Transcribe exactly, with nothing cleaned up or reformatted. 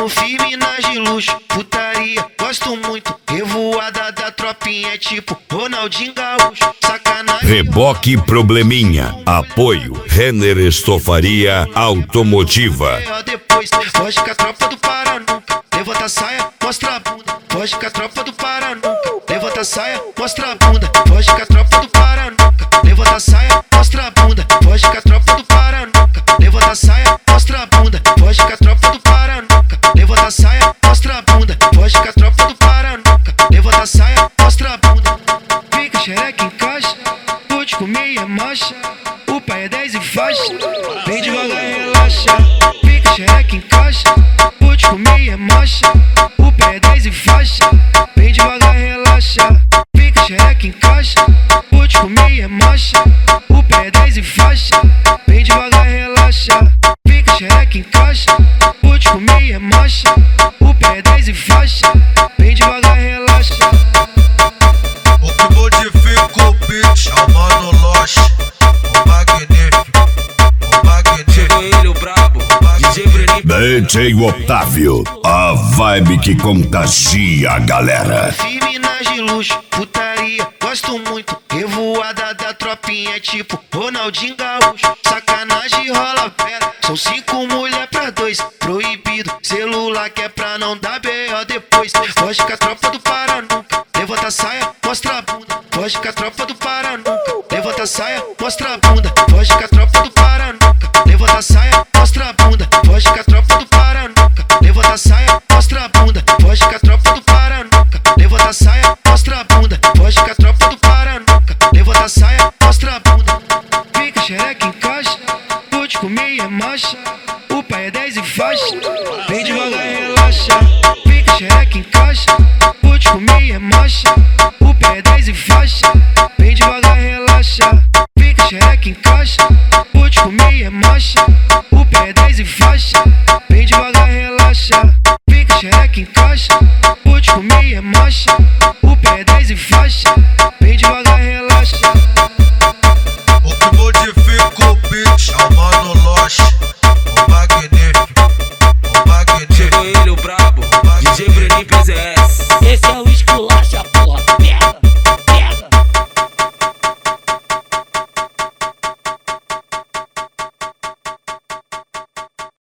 Mano firme nas de luxo, putaria, gosto muito. Revoada da tropinha é tipo Ronaldinho Gaúcho, sacanagem. Reboque Probleminha, apoio Renner Estofaria Automotiva. Depois, foge com a tropa do Paranuca, levanta a saia, mostra a bunda. Foge com a tropa do Paranuca, levanta a saia, mostra a bunda. Foge com a tropa do Paranuca, levanta a saia, mostra a bunda. Foge com a tropa do Paranuca, levanta a saia, mostra a bunda. Foge com a tropa do Paranuca, levanta a saia, mostra a bunda. Foge com a tropa do Paranuca, levanta a saia, mostra a bunda. Fica xereca em caixa, vou te comer e é marcha. O pai é dez e faixa, vem devagar e relaxa. Fica xereca em caixa, vou te comer e é marcha. O pai é dez e faixa, vem devagar e relaxa. Fica xereca em caixa, vou te comer e é marcha. O pai é dez e faixa, vem devagar e relaxa. Fica xereca em caixa, vou te comer e é marcha. O pai é dez e faixa, vem devagar e relaxa. O que modifica o beat é o Mano Loche, o magnífico, o magnífico. Chegou ele, o brabo, D J Bruninho. D J Otávio, a vibe que contagia a galera. Firme nas de luxo, putaria, gosto muito. Revoada da tropinha é tipo Ronaldinho Gaúcho, sacanagem rola fera. São cinco mulher pra dois, proibido. Celular que é pra não dar B O depois. Foge com a tropa do Paranuca, levanta a saia, mostra a bunda. Foge com a tropa do Paranuca, levanta a saia, mostra a bunda. Foge com a tropa do Paranuca, levanta a saia, mostra a bunda. Foge com a tropa do Paranuca, levanta a saia, mostra a bunda. Foge com a tropa do Paranuca, levanta a saia, mostra a bunda. Foge com a tropa do Paranuca, levanta a saia, mostra a bunda. Fica xereca em caixa, vou te comer e é marcha. O pai é dez e faixa, vem devagar e relaxa. Fica xereca em caixa, vou te comer e é marcha. O pai é dez e faixa, vem devagar e relaxa. Fica xereca em caixa, vou te comer e é marcha. O pai é dez e faixa, vem devagar e relaxa. Fica xereca em caixa, vou te comer e é marcha. O pai é dez e faixa, vem devagar e relaxa. O que modifica o beat é o Mano Loche, o magnífico, o magnífico. Chegou ele, o brabo, D J Bruninho P Z S. Esse é o esculacha.